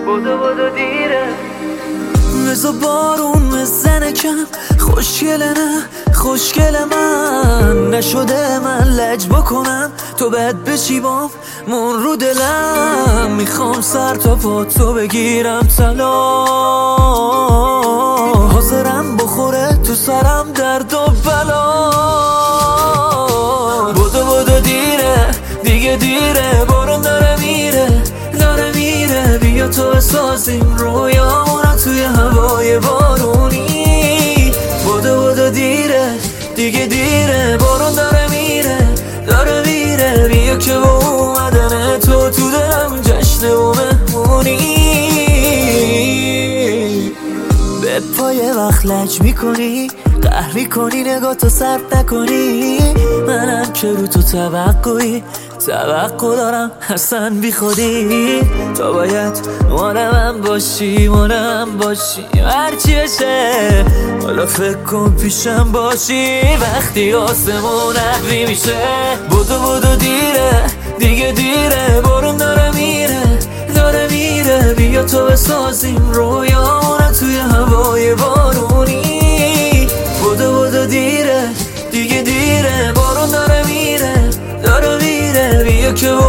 بدو دیره. بزا بارون بزنه کم، خوشگله نه خوشگل من نشده من لج بکنم تو بد بشی بام مون رو دلم. میخوام سر تا پا تو بگیرم طلا، حاضرم بخوره تو سرم درد و بلا. بدو دیره دیگه دیره، بارون داره میره بیا تو بسازیم رویامونو توی هوای بارونی. بدو دیره دیگه دیره، بارون داره میره بیا که با اومدن تو دلم جشن و مهمونی. به پای وقت لج میکنی، قهر میکنی، نگاه تو سرد نکنی. منم که رو تو توقع دارم اصلا بی خودی. تو باید مال من باشی هرچی بشه. حالا فکر کن پیشم باشی وقتی آسمون ابری میشه. بدو دیره دیگه دیره، بارون داره میره بیا تو بسازیم رویامونو توی هوای بارونی. بدو دیره دیگه دیره، بارون داره میره بیا که